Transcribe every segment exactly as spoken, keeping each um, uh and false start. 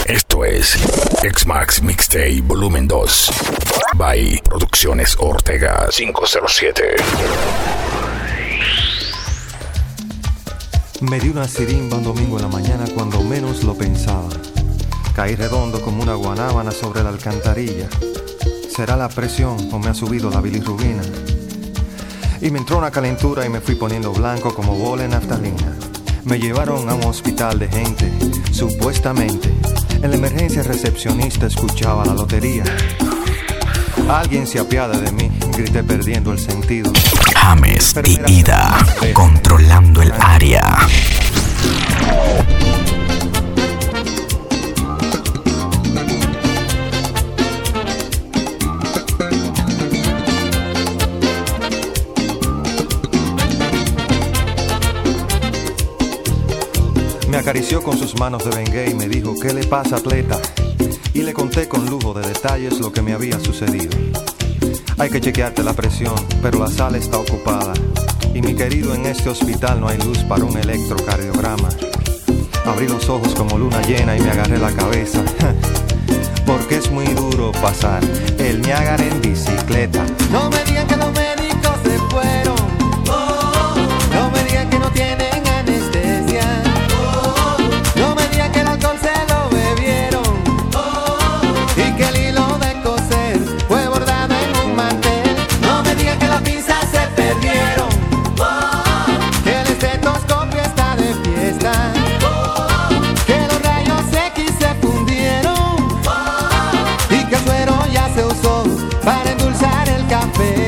Esto es X-Max Mixtape Volumen dos by Producciones Ortega cinco cero siete. Me di una sirimba un domingo en la mañana cuando menos lo pensaba. Caí redondo como una guanábana sobre la alcantarilla. ¿Será la presión o me ha subido la bilirrubina? Y me entró una calentura y me fui poniendo blanco como bola en naftalina. Me llevaron a un hospital de gente, supuestamente. En la emergencia el recepcionista escuchaba la lotería. Alguien se apiada de mí, grité perdiendo el sentido. James y Ida, controlando el área. Me acarició con sus manos de Bengay y me dijo, ¿qué le pasa, atleta? Y le conté con lujo de detalles lo que me había sucedido. Hay que chequearte la presión, pero la sala está ocupada. Y mi querido, en este hospital no hay luz para un electrocardiograma. Abrí los ojos como luna llena y me agarré la cabeza. Porque es muy duro pasar el Niágara en bicicleta. No me digan que los médicos se fueron. Oh, no me digan que no tienen anestesia. Oh, no me digan que el alcohol se lo bebieron. Oh, y que el hilo de coser fue bordado en un mantel. No me digan que las pinzas se perdieron. Oh, que el estetoscopio está de fiesta. Oh, que los rayos X se fundieron. Oh, y que el suero ya se usó para endulzar el café.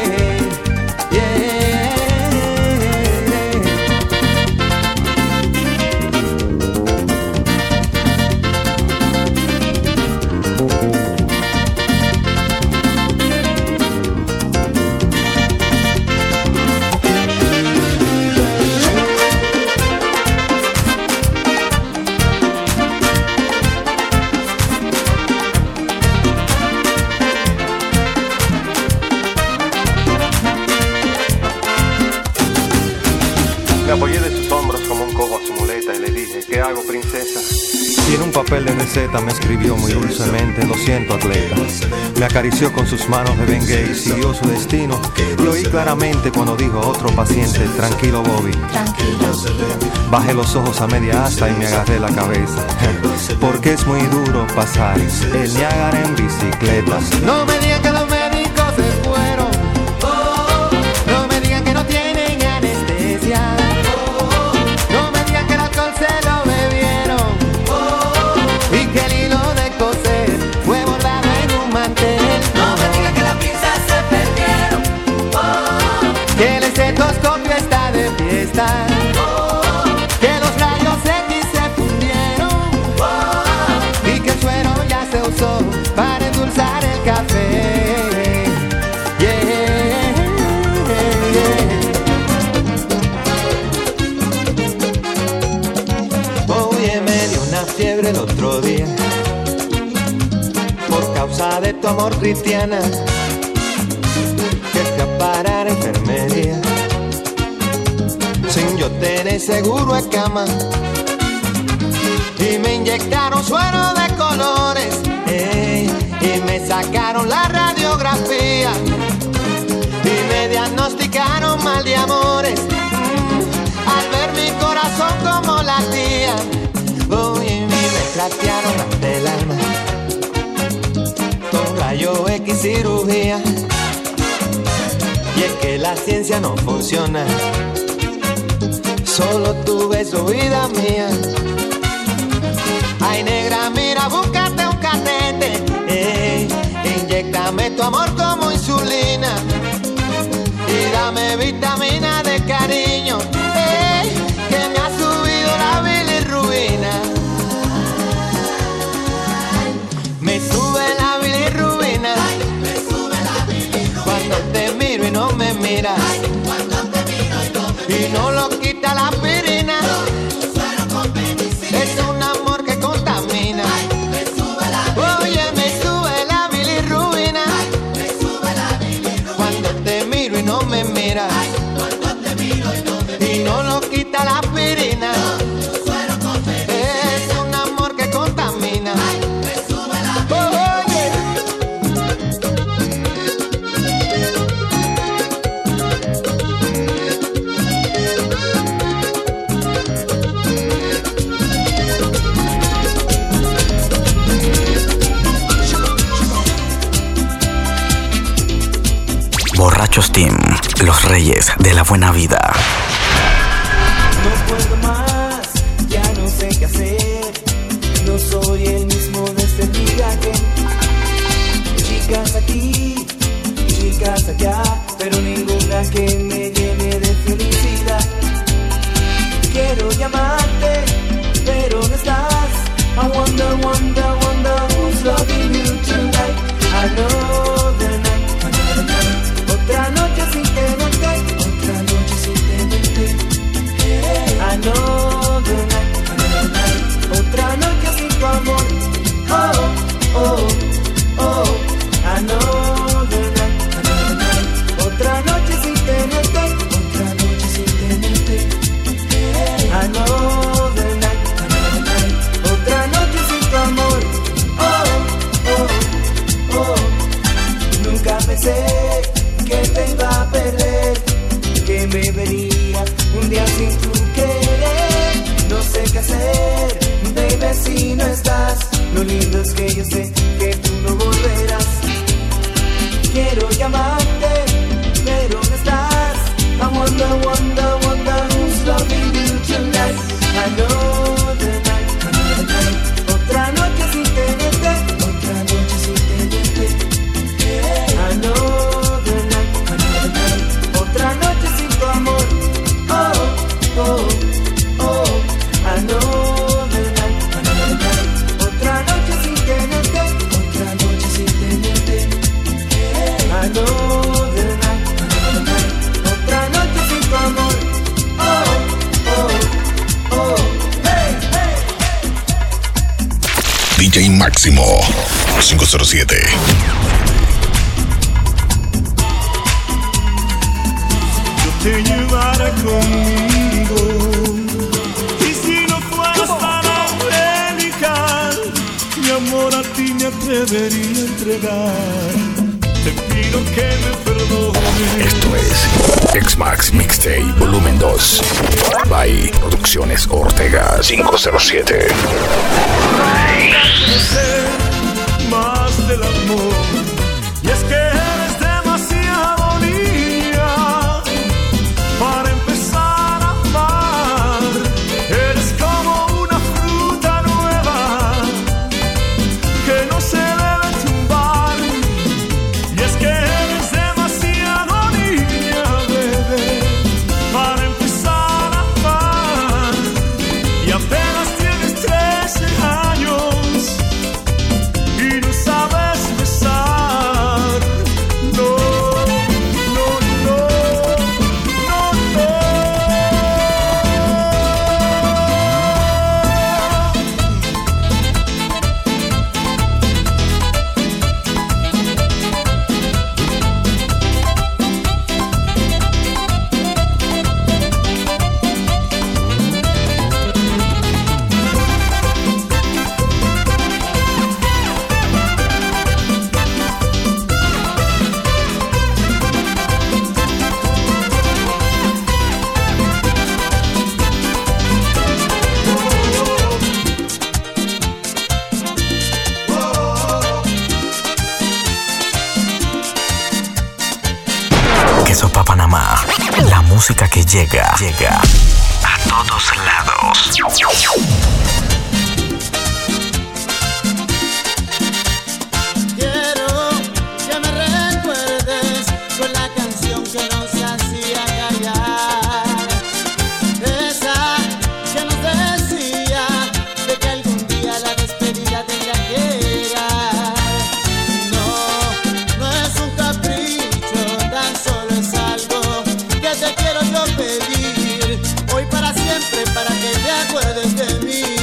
Me apoyé de sus hombros como un cojo a su muleta y le dije, ¿qué hago, princesa? Y en un papel de receta me escribió muy dulcemente, lo siento, atleta. Me acarició con sus manos de Bengay y siguió su destino. Y oí claramente cuando dijo a otro paciente, tranquilo, Bobby. Bajé los ojos a media asta y me agarré la cabeza. Porque es muy duro pasar el Niágara en bicicleta. No me digan que los médicos se fueron. Oh, no me digan que no tienen anestesia. Se lo bebieron. Oh, y que el hilo de coser fue bordado en un mantel. No me digan que las pinzas se perdieron. Oh, que el estetoscopio está de fiesta. Oh, que los rayos X se fundieron. Oh, y que el suero ya se usó para endulzar el café. Fiebre el otro día por causa de tu amor, cristiana, que fui a parar a enfermería sin yo tener seguro de cama y me inyectaron suero de colores, ey, y me sacaron la radiografía y me diagnosticaron mal de amores, mm, al ver mi corazón como latía. Oh, y me platearon ante el alma con rayo X cirugía. Y es que la ciencia no funciona, solo tu beso, vida mía. Ay, negra, mira, búscate un catete, eh, inyéctame tu amor como insulina y dame vitamina de cariño, eh, que me ha subido la bilirrubina. Me sube la bilirrubina. Me sube la bilirrubina. Cuando te miro y no me miras. Cuando te miro y no me miras. Y no lo quita la aspirina. Es un amor que contamina. Me sube la bilirrubina. Oye, me sube la bilirrubina. Me sube la bilirrubina. Cuando te miro y no me miras. Cuando te miro y no me miras. Y no lo quita la aspirina. Es un amor que contamina. Muchachos Team, los reyes de la buena vida. No puedo más, ya no sé qué hacer. No soy el mismo desde el día que chicas aquí, chicas allá, pero ninguna que me llene de felicidad. Quiero llamarte, pero no estás. I wonder, wonder, wonder who's loving you tonight. Another night, another night. Otra noche sin tenerte, otra noche sin tenerte. Another night, another night. Otra noche sin tu amor. Oh, oh, oh. Another night, another night. Otra noche sin tenerte, otra noche sin tenerte. Another night, another night. Otra noche sin tu amor. Oh, oh, oh. Nunca pensé que te iba a perder, que me vería un día sin tu querer. No sé qué hacer, baby, si no estás. Lo lindo es que yo sé que tú no volverás. Quiero llamarte, pero no estás. I wonder, wonder, wonder who's loving you tonight. Another night, another night. Otra noche sin tenerte, otra noche sin tenerte. Another night, another night. Otra noche sin tu amor. Oh, oh, oh. Another night, another night. Otra noche sin tenerte, otra noche sin tenerte. Another night, another night. Otra noche sin tu amor. Oh, oh, oh. Hey, hey. D J Máximo cinco cero siete. Te llevara conmigo, y si no fueras tan angelical, mi amor a ti me atrevería a entregar. Te pido que me perdones. Esto es X-Max Mixtape Volumen dos by Producciones Ortega cinco cero siete. Más del amor, y es que eres demasiado niña para empezar a amar. Eres como una fruta nueva que no se debe tumbar. Y es que eres demasiado niña, bebé, para empezar a amar. Y apenas tienes trece años y no sabes besar. No, no, no, no, no. Queso pa' Panamá, la música que llega, llega a todos lados. Quiero que me recuerdes con la canción que nos hacía callar, esa que nos decía de que algún día la despedida tendría que llegar. No, no es un capricho, tan solo es algo que te quiero yo pedir, hoy para siempre, para que te acuerdes de mí.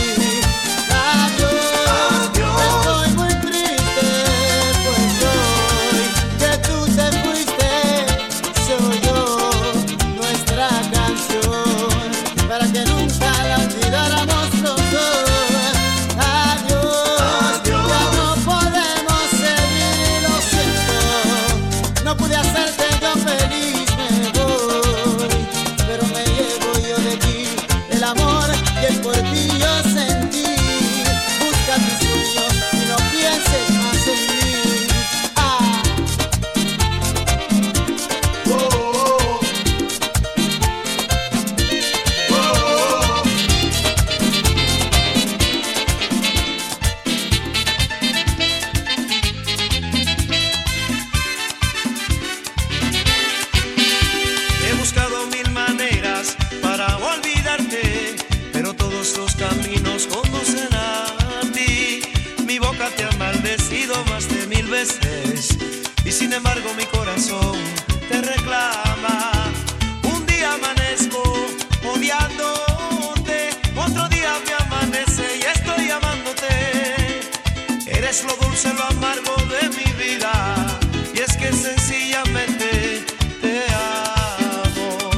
sin embargo mi corazón te reclama. Un día amanezco odiándote, otro día me amanece y estoy amándote. Eres lo dulce, lo amargo de mi vida, y es que sencillamente te amo.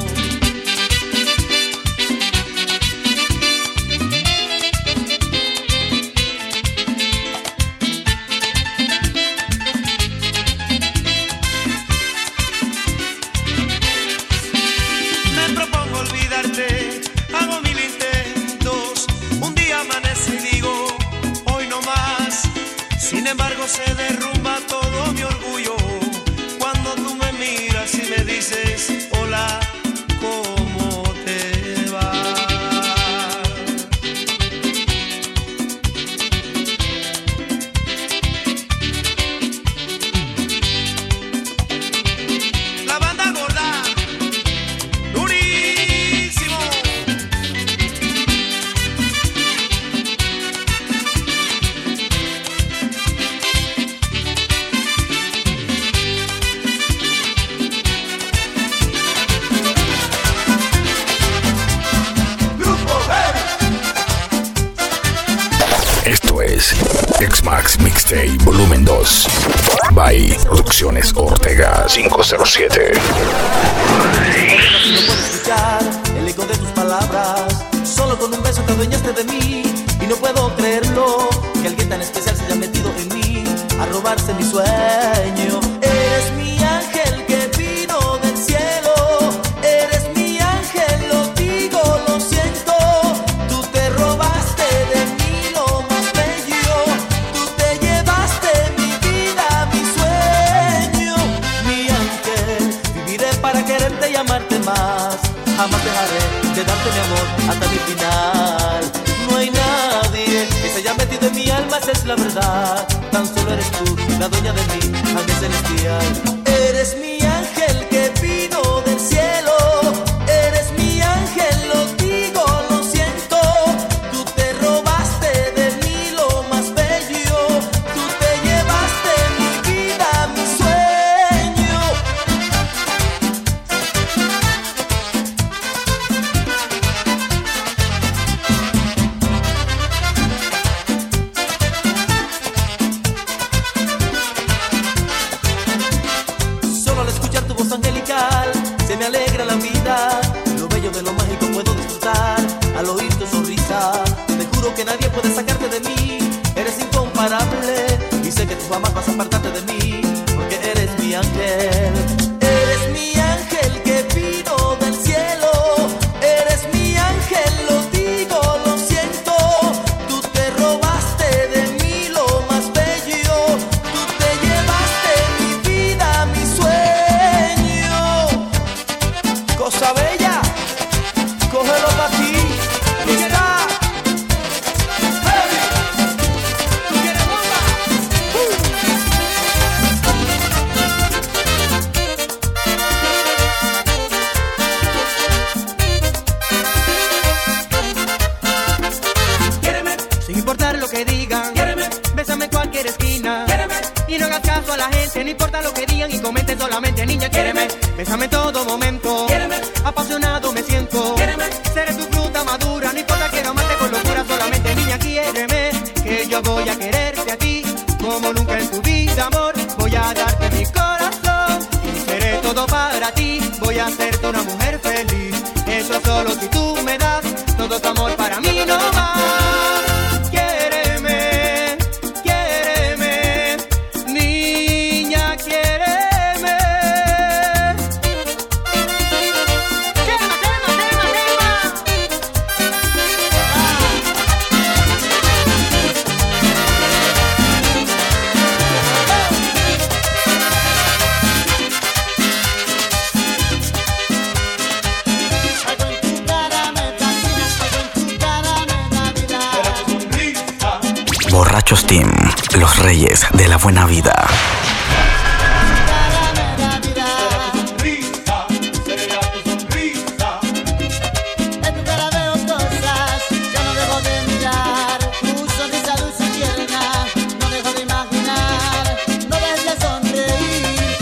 Me propongo olvidarte, hago mil intentos. Un día amanece y digo, hoy no más. Sin embargo se derrumba todo mi orgullo cuando tú me miras y me dices, hola, ¿cómo te va? La banda gorda, durísimo. Esto es X-Max Mixtape Volumen dos by Producciones Ortega cinco cero siete. No puedo escuchar el eco de tus palabras. Solo con un beso te adueñaste de mí. Y no puedo creerlo, que alguien tan especial se haya metido en mí a robarse mi sueño. Eres mi ángel que vino del cielo. Eres mi ángel, lo digo, lo siento. Tú te robaste de mí lo más bello. Tú te llevaste mi vida, mi sueño. Mi ángel, viviré para quererte y amarte más. Jamás dejaré de darte mi amor hasta mi final. No hay nadie que se haya metido en mi alma, esa es la verdad. Tan solo eres tú, la dueña de mí, ángel celestial. Eres mi ángel que vino del cielo. Eres mi ángel, lo digo, lo siento. Tú te robaste de mí lo más bello. Tú te llevaste mi vida, mi sueño. Solo al escuchar tu voz angelical se me alegra la vida. Lo bello de lo mágico puedo disfrutar al oír tu sonrisa. Te juro que nadie puede sacarte de mí. Eres incomparable y sé que tú jamás vas a apartarte de mí, porque eres mi ángel. Eres mi ángel que vino del cielo. Eres mi ángel, lo digo, lo siento. Tú te robaste de mí lo más bello. Tú te llevaste mi vida, mi sueño. Cosa bella, cógelo pa' ti. Está. Baby, ¿tú quieres bomba? Quiéreme, sin importar lo que digan. Quiéreme, bésame en cualquier esquina. Quiéreme, y no hagas caso a la gente, no importa lo que digan y comenten solamente, niña. Quiéreme, bésame en todo momento. Quiéreme, apasionado me siento. Quiéreme, seré tu fruta madura, no importa, quiero amarte con locura solamente, niña. Quiéreme, que yo voy a quererte a ti como nunca en tu vida, amor. Voy a darte mi corazón y seré todo para ti. Voy a hacerte una mujer feliz. Eso solo si tú me das todo tu amor, para mí no más. Quiéreme, quiéreme, niña, quiéreme. Quema, quema, quema, quema. Algo en tu cara me fascina, algo en tu cara me da vida. Borrachos Team, los reyes de la buena vida. Cara me da vida. En tu cara veo cosas, ya no dejo de mirar. Tu sonrisa dulce y tierna, no dejo de imaginar. No dejes de sonreír,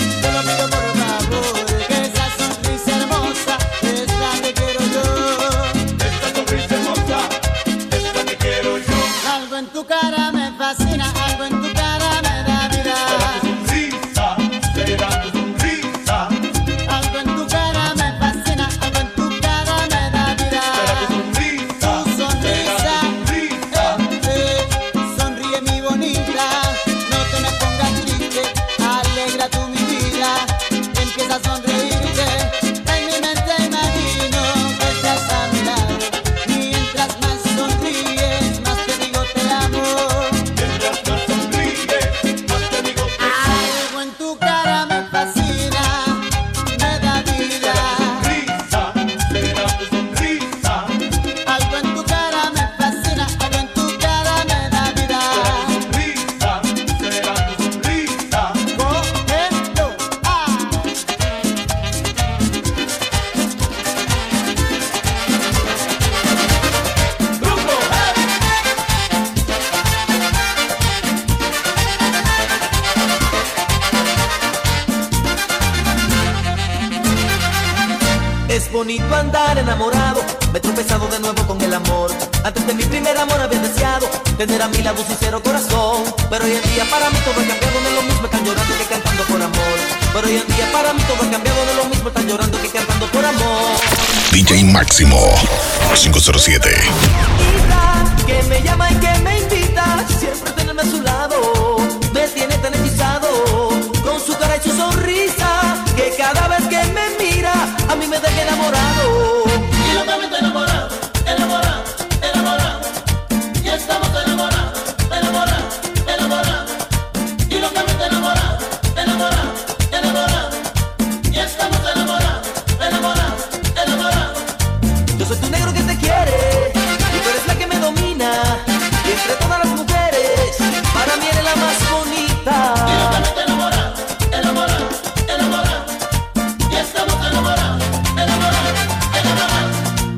Es bonito andar enamorado, me he tropezado de nuevo con el amor. Antes de mi primer amor había deseado tener a mi lado un sincero corazón. Pero hoy en día para mí todo ha cambiado, no es lo mismo están llorando que cantando por amor. Pero hoy en día para mí todo ha cambiado, no es lo mismo están llorando que cantando por amor. D J Máximo cinco cero siete. Que me llama y que me invita, siempre tenerme a su lado, me tiene tan hechizado, con su cara y su sonrisa, que cada vez que me mira, a mí me deja enamorado. Y locamente enamorado, enamorado, enamorado, y estamos enamorados, enamorados, enamorados, y locamente enamorado, enamorado, enamorado, y estamos enamorados, enamorados, enamorados. Yo soy tu negro que te quiere, y tú eres la que me domina, y entre todas las mujeres, para mí eres la más bonita. Y locamente enamorado, enamorado, enamorado, y estamos enamorados, enamorados, enamorados.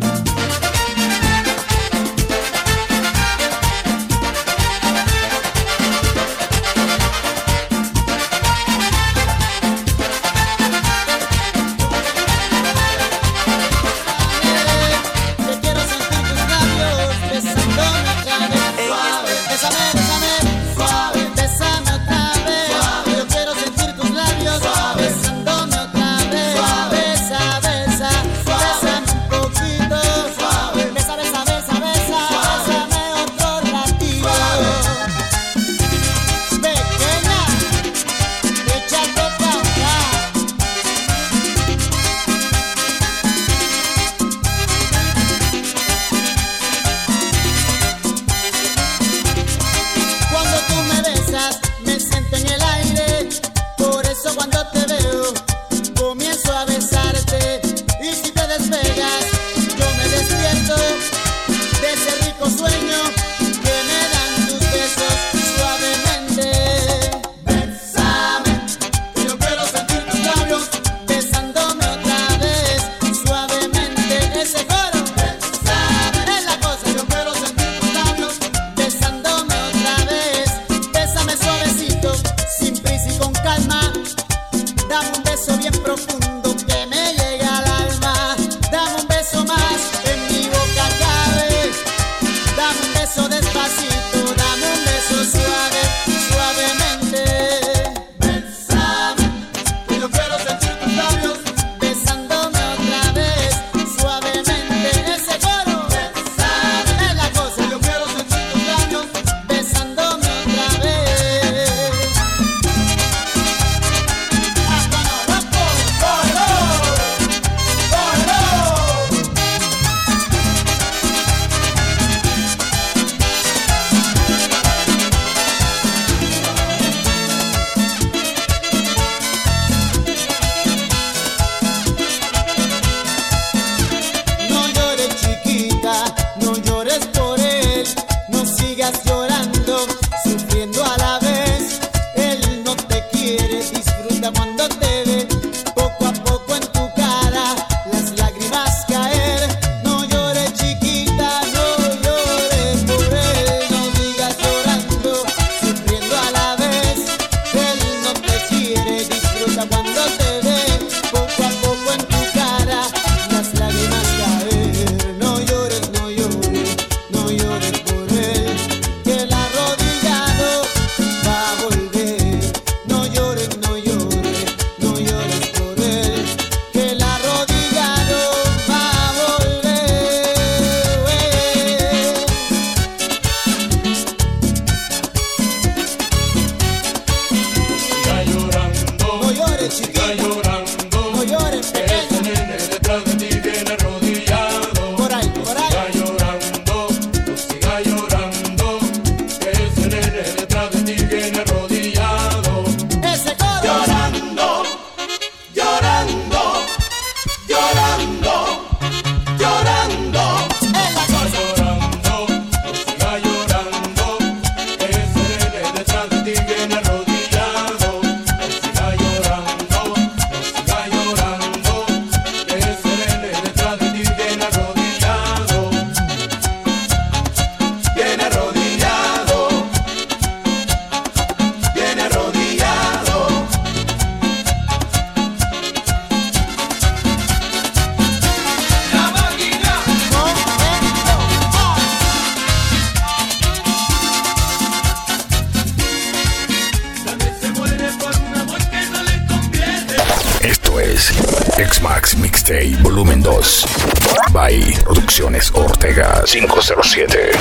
Te quiero sentir tus labios besándome otra vez. Suave, bésame, bésame, suave, bésame otra vez. Suave, yo quiero sentir tus labios besándome otra vez. Suave, besa, besa, bésame un poquito. Suave, besa, besa, besa, besa, bésame otro ratito. Pequeña, échate pa' acá. Cuando tú me besas, me siento en el aire. Por eso cuando te veo, comienzo a besarte. Y si te despegas, yo me despierto de ese rico sueño que me dan tus besos suavemente. Bésame, que yo quiero sentir tus labios besándome otra vez suavemente. Ese coro, bésame, es la cosa. Yo quiero sentir tus labios besándome otra vez. Bésame suave, X-Max Mixtape Volumen dos by Producciones Ortega cinco cero siete.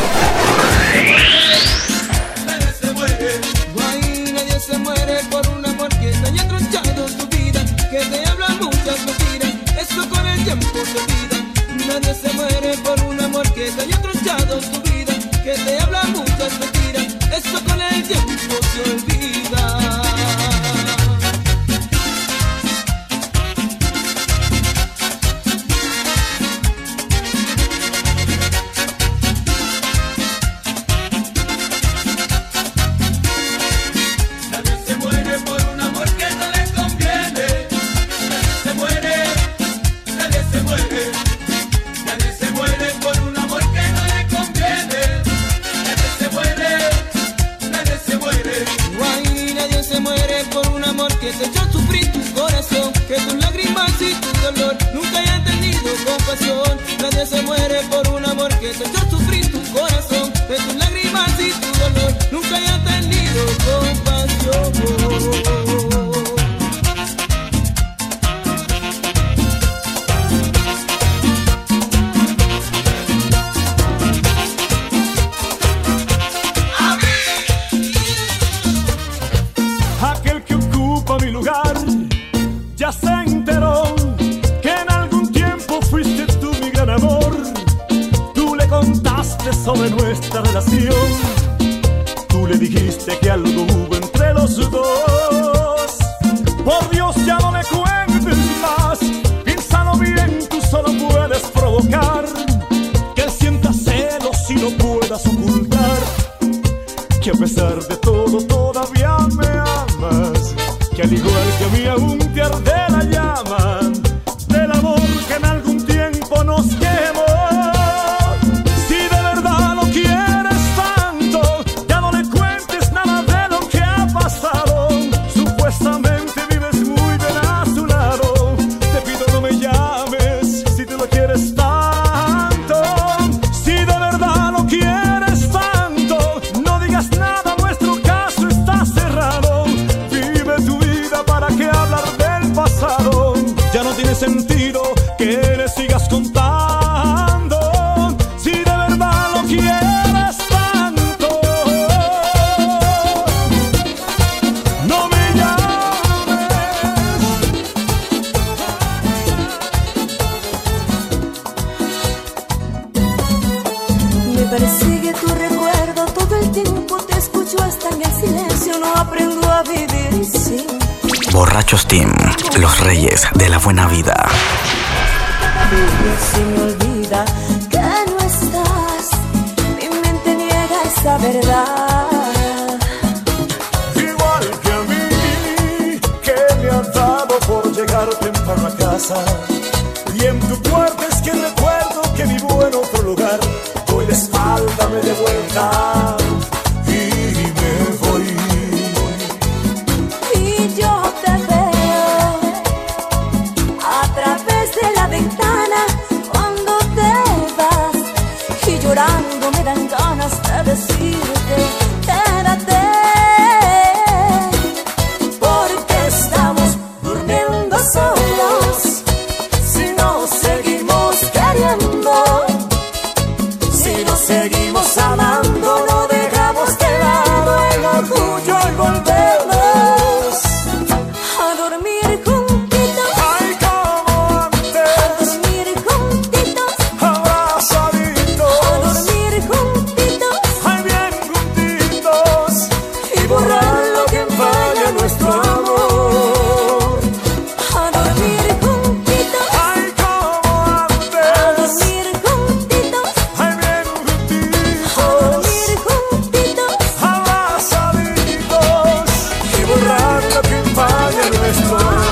Nadie se muere, guay, nadie se muere por un amor que te haya tronchado tu vida, que te habla muchas mentiras, eso con el tiempo se olvida. Nadie se muere por un amor que te haya tronchado tu vida, que te habla muchas mentiras, eso con el tiempo se olvida. Que te echó a sufrir tu corazón, que tus lágrimas y tu dolor nunca hayan tenido compasión. Nadie se muere por un amor que te echó a sufrir tu corazón, que tus lágrimas y tu dolor nunca hayan tenido compasión. Ya se enteró que en algún tiempo fuiste tú mi gran amor. Tú le contaste sobre nuestra relación. Tú le dijiste que algo hubo entre los dos. Por Dios, ya no le cuentes más. Piénsalo bien, tú solo puedes provocar que él sienta celos y no puedas ocultar que a pesar de todo todavía me amas, que al igual que a mí aún te arde la llama del amor que en algún tiempo nos quemó. Si de verdad lo quieres tanto, ya no le cuentes nada de lo que ha pasado. Supuestamente vives muy bien a su lado. Te pido no me llames si tú lo quieres tanto. Si de verdad lo quieres tanto, no digas nada, nuestro caso está cerrado. Vive tu vida, ¿para qué hablar del pasado? Ya no tiene sentido que le sigas contando. Si de verdad lo quieres tanto, no me llames. Me persigue tu recuerdo todo el tiempo, te escucho hasta en el silencio, no aprendo a vivir sin. Borrachos Team, los reyes de la buena vida. Y se me olvida que no estás, mi mente niega esa verdad. Igual que a mí, que me ha dado por llegar temprano a casa. Y en tu puerta es que recuerdo que vivo en otro lugar. Doy la espalda, me de vuelta y me voy. Y yo te veo a través de la ventana cuando te vas, y llorando me dan ganas de decirte quédate, porque estamos durmiendo solos si nos seguimos queriendo, si nos seguimos amando, no dejamos de lado el orgullo y volvemos a dormir juntitos. Ay, como antes, A dormir juntitos, abrazaditos, a dormir juntitos, ay, bien juntitos, y borrar lo que empaña nuestro amor. A dormir juntitos, ay, como a antes, dormir juntitos, ay, bien a juntitos, dormir juntitos, abrazaditos, y borrar lo que empaña nuestro amor.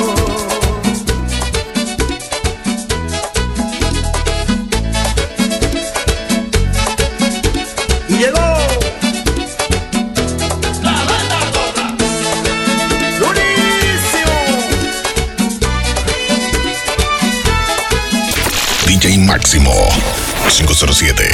Y llegó la banda Cobra. ¡Durísimo! D J Máximo cinco cero siete.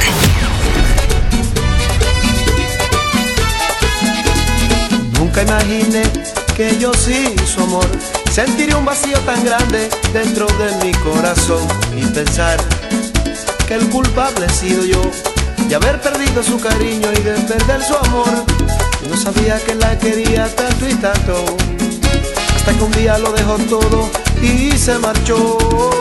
Nunca imaginé que yo sí su amor, sentiré un vacío tan grande dentro de mi corazón y pensar que el culpable he sido yo de haber perdido su cariño y de perder su amor. Yo no sabía que la quería tanto y tanto, hasta que un día lo dejó todo y se marchó.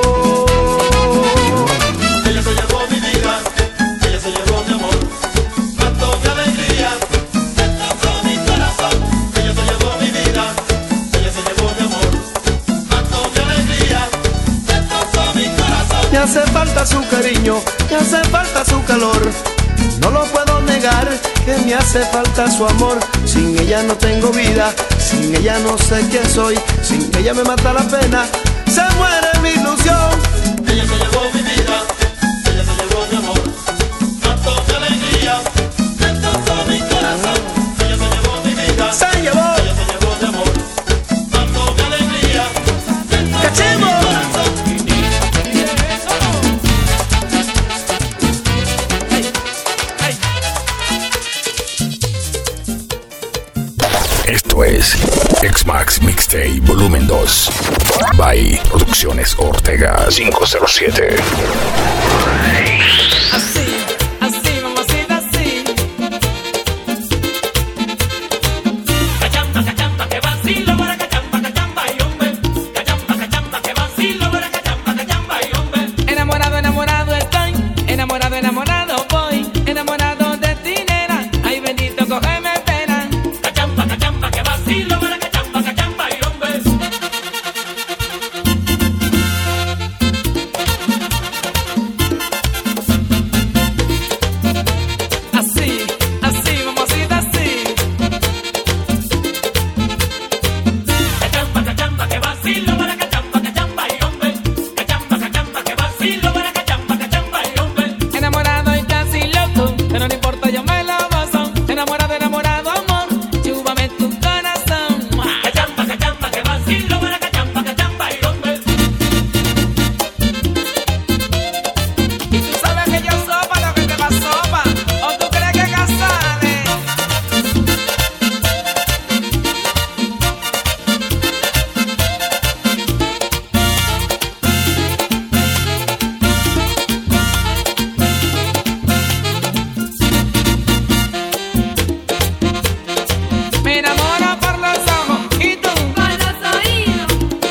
Ella se llevó mi vida, ella se llevó mi amor, tanto mi alegría, tanto mi corazón. Ella se llevó mi vida, ella se llevó mi amor, tanto mi alegría, tanto mi corazón. Me hace falta su cariño, me hace falta su calor, no lo puedo negar que me hace falta su amor. Sin ella no tengo vida, sin ella no sé quién soy, sin ella me mata la pena, se muere mi ilusión. Ella se llevó mi vida, ella se llevó mi amor, tanto mi alegría, tanto mi corazón. Ella se llevó mi vida, se llevó, ella se llevó mi amor, tanto mi alegría, tanto mi corazón. Esto es X-Max Mixtape Volumen dos by Producciones Ortega cinco cero siete. Así, así, mamacita, así. Cachamba, cachamba, que vacilo, para cachamba, cachamba y hombre. Cachamba, cachamba, que vacilo, para cachamba, cachamba y hombre. Enamorado, enamorado estoy, enamorado, enamorado voy, enamorado de ti, nena. Ay, bendito, cógeme pena. Cachamba, cachamba, que vacilo, para cachamba, cachamba y hombre. Así, así, mamacita, así. Cachamba, cachamba, que vacilo, para cachamba, cachamba y hombre. Cachamba, cachamba, que vacilo, para cachamba, cachamba y hombre. Enamorado y casi loco, pero no importa, yo me lo gozo. Enamorado, enamorado, amor, chúpame tu corazón. Cachamba, cachamba, que vacilo, para cachamba, cachamba y hombre. Y tú sabes que yo sopa lo que te va sopa, o tú crees que casale. Me enamoro por los ojos y tú por los oídos.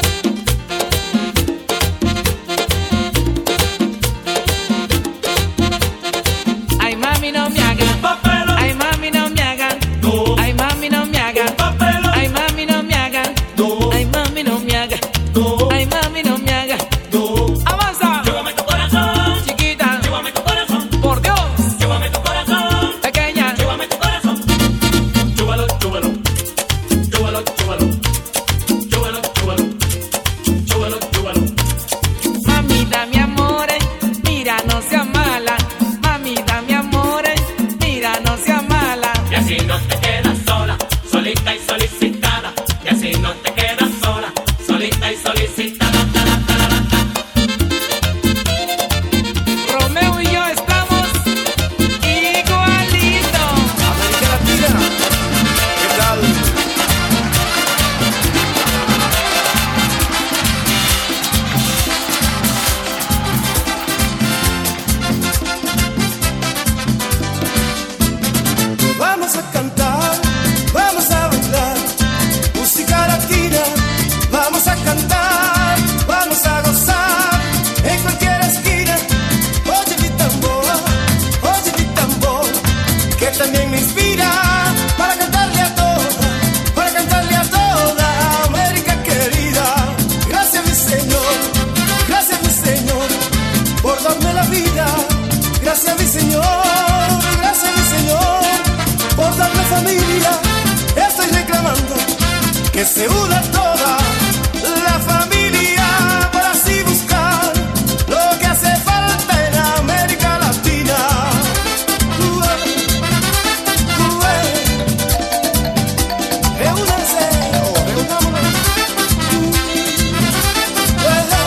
Ay, mami, no me hagas. Ay, mami, no me hagas. Ay, mami, no me hagas. Ay, mami, no me hagas. Ay, mami, no me hagas. Ay, mami, no me hagas. Avanza. Llévame tu corazón. Chiquita. Llévame tu corazón. Por Dios. Llévame tu corazón. Pequeña. Llévame tu corazón. Chúbalo, chúbalo. Chúbalo, chúbalo. Chúbalo, chúbalo. Chúbalo, chúbalo. Mamita, mi amore, mira, no seas mala. Mamita, mi amore, mira, no seas mala. Y así no te quedas sola, solita y solicitada. Y así no te quedas sola, solita y solicitada. Ta, ta, ta, ta, ta. Romeo y yo estamos igualitos. América Latina, ¿qué tal? Vamos a cantar, vamos a bailar, música latina, vamos a cantar, vamos a gozar en cualquier esquina. Oye mi tambor, oye mi tambor, que también me inspira para cantarle a toda, para cantarle a toda América querida. Gracias mi Señor, gracias mi Señor, por darme la vida. Gracias mi Señor, gracias mi Señor, por darme familia. Estoy reclamando que se una toda la familia para así buscar lo que hace falta en América Latina. Ué, ué. Reúnanse, oh, reunámonos. Ué,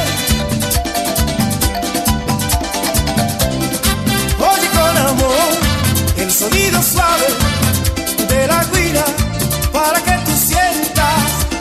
oye con amor el sonido suave de la guira para que tú sientas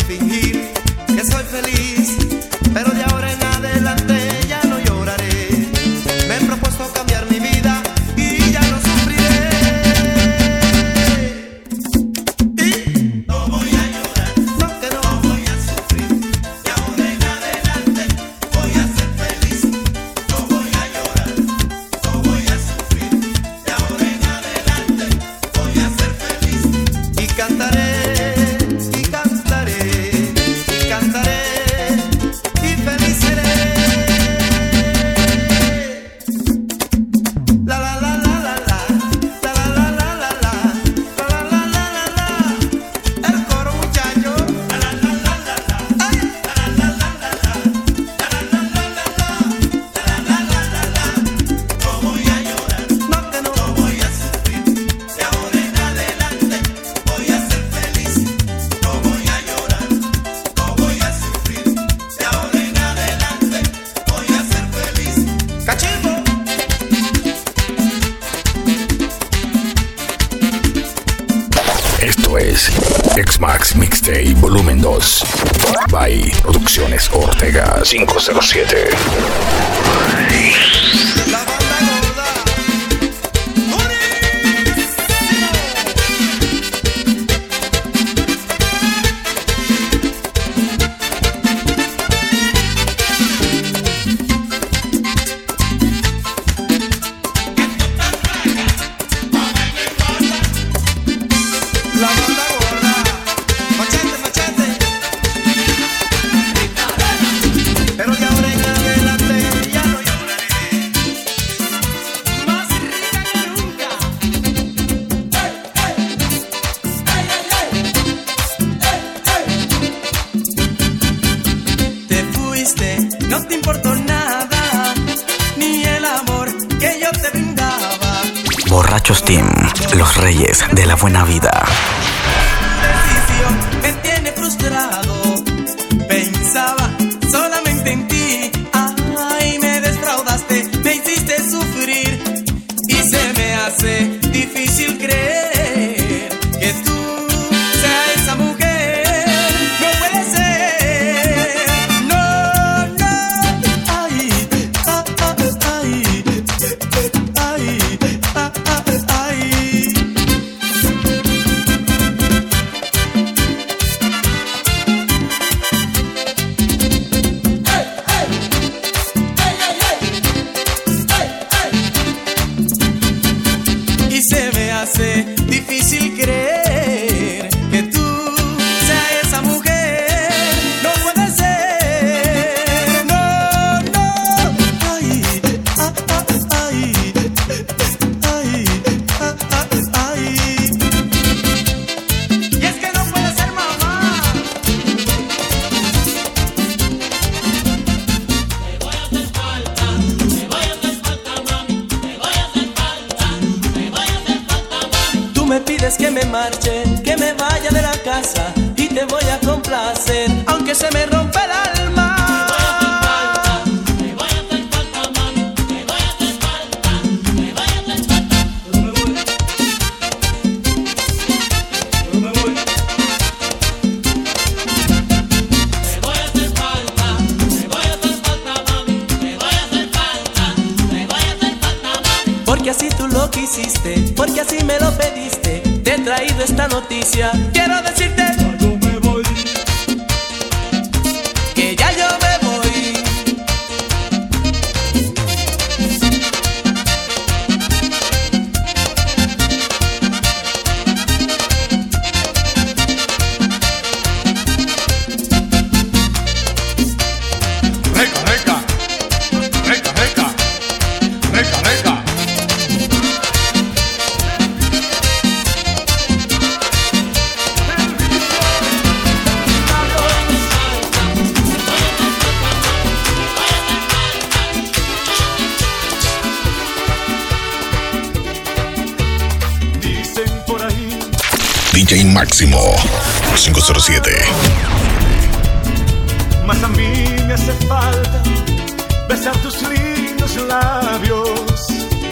fingir que soy feliz, pero de ahora en adelante ya no lloraré. Me he propuesto cambiar mi vida y ya no sufriré. Y no voy a llorar, no que no, no voy a sufrir. De ahora en adelante voy a ser feliz. No voy a llorar, no voy a sufrir. De ahora en adelante voy a ser feliz. Y cantaré. X-Max Mixtape Volumen dos by Producciones Ortega cinco cero siete. Borrachos Team, los reyes de la buena vida. Me tiene frustrado, pensaba solamente en ti. Ay, me defraudaste, me hiciste sufrir. Y se me hace difícil creer que tú seas esa mujer. No puede ser, no, no. Ay, ah, ah, ay, ay, ah, ah, ay. Y se me hace difícil creer que tú seas esa mujer. No puede ser, no, no. Ay, ah, ah, ay, ay, ah, ah, ay. Y es que no puede ser, mamá. Te voy a hacer falta, te voy a hacer falta, mami. Te voy a hacer falta, te voy a hacer falta, mami. Tú me pides que me marche, que me vaya de la casa y te voy a complacer, aunque se me rompa el alma. Te voy a hacer falta, mami. Te voy a hacer falta, te voy a hacer falta. No me voy. No me voy. Te voy a hacer falta, te voy a hacer falta, mami. Te voy a hacer falta, te voy a hacer falta, mami. Porque así tú lo quisiste, porque así me lo pediste. Te he traído esta noticia. Quiero decirte que ya yo me voy. Reca, reca, reca, reca, reca, reca. Dicen por ahí D J Máximo cinco cero siete. Mas a mí me hace falta besar tus lindos labios.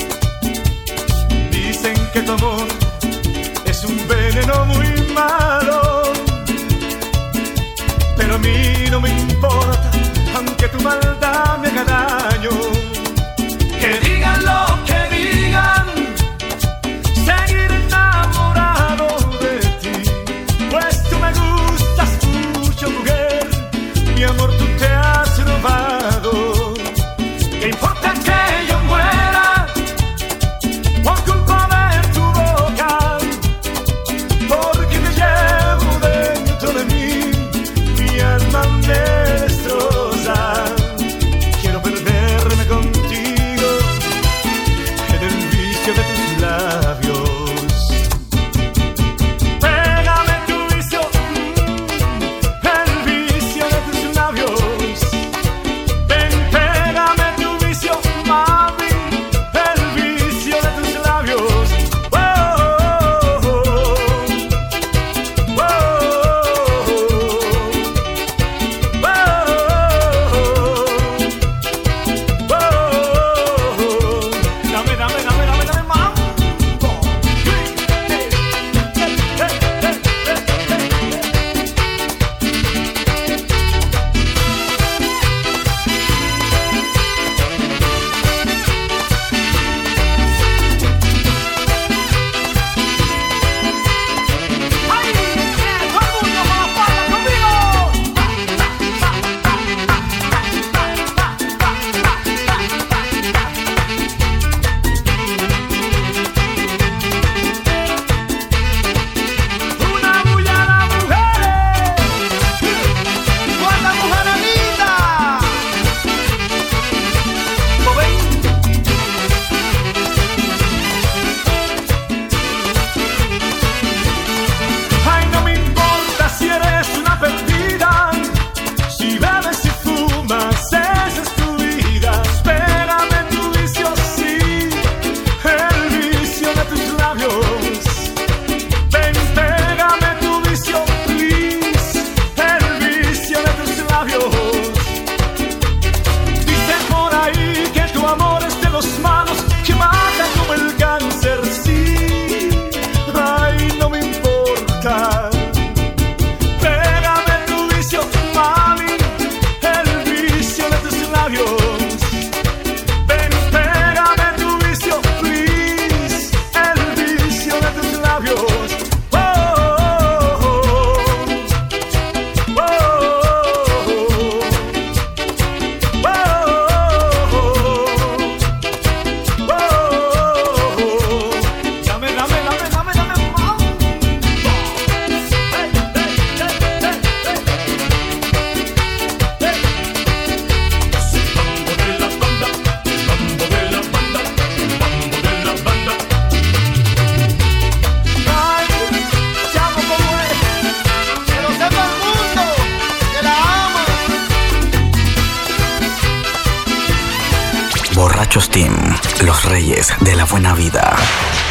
Dicen que tu amor es un veneno muy malo. pero a mí no me importa, aunque tu maldad me haga daño. Que digan lo que digan, seguiré enamorado de ti, pues tú me gustas mucho, mujer, mi amor tú te has robado. ¿Qué importa que yo muera por culpa de tu boca? Porque te llevo dentro de mí, mi alma me destroza. Quiero perderme contigo en el vicio de tus labios. Pégame tu vicio, el vicio de tus labios. Ven, pégame tu vicio, mami, el vicio de tus labios. Oh, oh, oh, oh, oh, oh. Dame, dame, dame, dame, dame mambo. ¡Ay! ¡Todo el mundo con las palmas conmigo! Una bulla a las mujeres, ¡cuántas mujeres lindas! ¿Lo ven? Ay, no me importa si eres una perdida, si bebes y fumas, esa es tu vida. Espérame tu vicio, sí, el vicio de tus labios. Ven, pégame tu vicio, please, el vicio de tus labios. Dicen por ahí que tu amor es de los malos, que mata como el cáncer, sí. Ay, no me importa. Pégame tu vicio, mami, el vicio de tus labios. Ven, pégame tu vicio, please, el vicio de tus labios. Oh, oh, oh, oh, oh, oh, oh. Dame, dame, dame, dame, dame mambo. Hey, hey, hey, hey, hey. Hey. Es el mambo de la banda, el mambo de la banda, el mambo de la banda. Ay, chamo como es, que lo sepa el mundo, que la ama. Borrachos Team, los reyes de la buena vida.